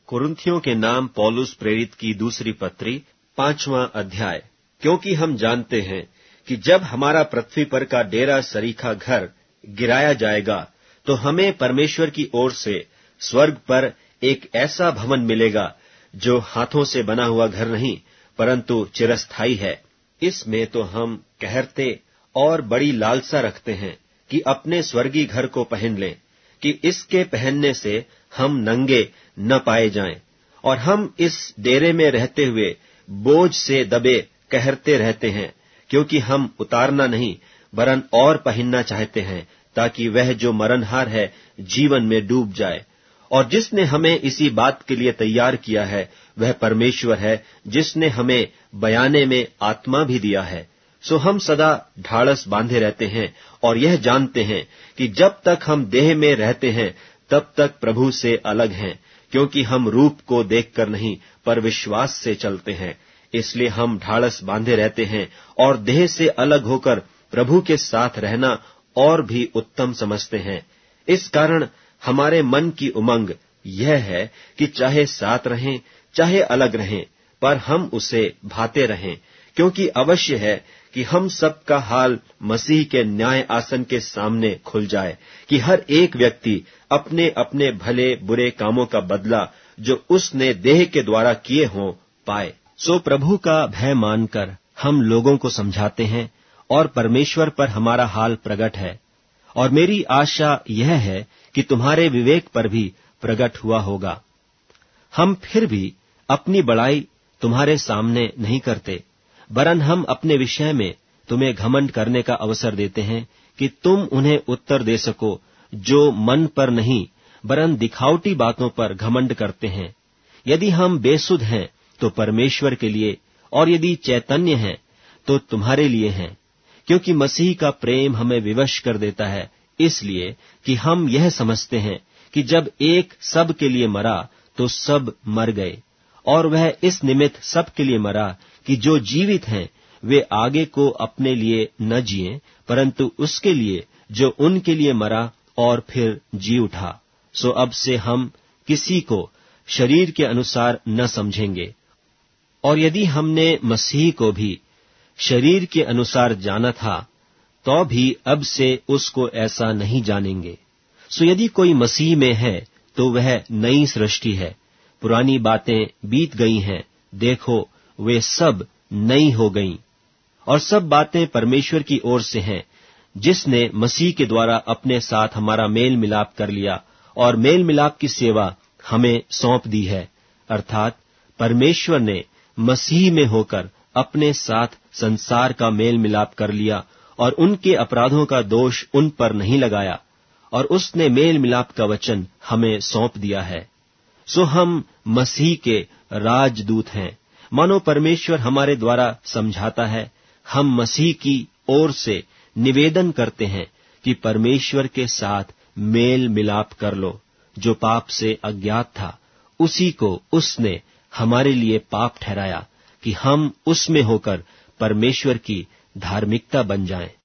कुरिन्थियों के नाम पौलुस प्रेरित की दूसरी पत्री 5वां अध्याय। क्योंकि हम जानते हैं कि जब हमारा पृथ्वी पर का डेरा सरीखा घर गिराया जाएगा, तो हमें परमेश्वर की ओर से स्वर्ग पर एक ऐसा भवन मिलेगा जो हाथों से बना हुआ घर नहीं, परंतु चिरस्थायी है। इसमें तो हम कहरते और बड़ी लालसा रखते हैं कि अपने स्वर्गीय घर को पहन लें, कि इसके पहनने से हम नंगे न पाए जाएं। और हम इस डेरे में रहते हुए बोझ से दबे कहरते रहते हैं, क्योंकि हम उतारना नहीं वरन और पहनना चाहते हैं, ताकि वह जो मरणहार है जीवन में डूब जाए। और जिसने हमें इसी बात के लिए तैयार किया है वह परमेश्वर है, जिसने हमें बयाने में आत्मा भी दिया है। सो हम सदा ढाढ़स बांधे रहते हैं और यह जानते हैं कि जब तक हम देह में रहते हैं तब तक प्रभु से अलग हैं, क्योंकि हम रूप को देखकर नहीं पर विश्वास से चलते हैं। इसलिए हम ढाढ़स बांधे रहते हैं और देह से अलग होकर प्रभु के साथ रहना और भी उत्तम समझते हैं। इस कारण हमारे मन की उमंग यह है कि चाहे साथ रहें चाहे अलग रहें, पर हम उसे भाते रहें, क्योंकि अवश्य है कि हम सबका हाल मसीह के न्याय आसन के सामने खुल जाए, कि हर एक व्यक्ति अपने अपने भले बुरे कामों का बदला जो उसने देह के द्वारा किए हों पाए। सो प्रभु का भय मानकर हम लोगों को समझाते हैं और परमेश्वर पर हमारा हाल प्रकट है। और मेरी आशा यह है कि तुम्हारे विवेक पर भी प्रकट हुआ होगा। हम फिर भी अपनी बड़ाई तुम्हारे सामने नहीं करते, वरन हम अपने विषय में तुम्हें घमंड करने का अवसर देते हैं कि तुम उन्हें उत्तर दे सको जो मन पर नहीं वरन दिखावटी बातों पर घमंड करते हैं। यदि हम बेसुध हैं तो परमेश्वर के लिए, और यदि चैतन्य हैं तो तुम्हारे लिए हैं, क्योंकि मसीह का प्रेम हमें विवश कर देता है, इसलिए कि हम यह समझते हैं कि जब एक सब के लिए मरा तो सब मर गए। और वह इस निमित्त सब के लिए मरा कि जो जीवित हैं वे आगे को अपने लिए न जिएं, परंतु उसके लिए जो उनके लिए मरा और फिर जी उठा। सो अब से हम किसी को शरीर के अनुसार न समझेंगे। और यदि हमने मसीह को भी शरीर के अनुसार जाना था, तो भी अब से उसको ऐसा नहीं जानेंगे। सो यदि कोई मसीह में है तो वह नई सृष्टि है, पुरानी बातें बीत गई हैं, देखो वे सब नई हो गईं। और सब बातें परमेश्वर की ओर से हैं, जिसने मसीह के द्वारा अपने साथ हमारा मेल मिलाप कर लिया और मेल मिलाप की सेवा हमें सौंप दी है। अर्थात परमेश्वर ने मसीह में होकर अपने साथ संसार का मेल मिलाप कर लिया और उनके अपराधों का दोष उन पर नहीं लगाया, और उसने मेल मिलाप का वचन हमें सौंप दिया है। सो हम मसीह के राजदूत हैं, मानो परमेश्वर हमारे द्वारा समझाता है। हम मसीह की ओर से निवेदन करते हैं कि परमेश्वर के साथ मेल मिलाप कर लो। जो पाप से अज्ञात था उसी को उसने हमारे लिए पाप ठहराया, कि हम उसमें होकर परमेश्वर की धार्मिकता बन जाएं।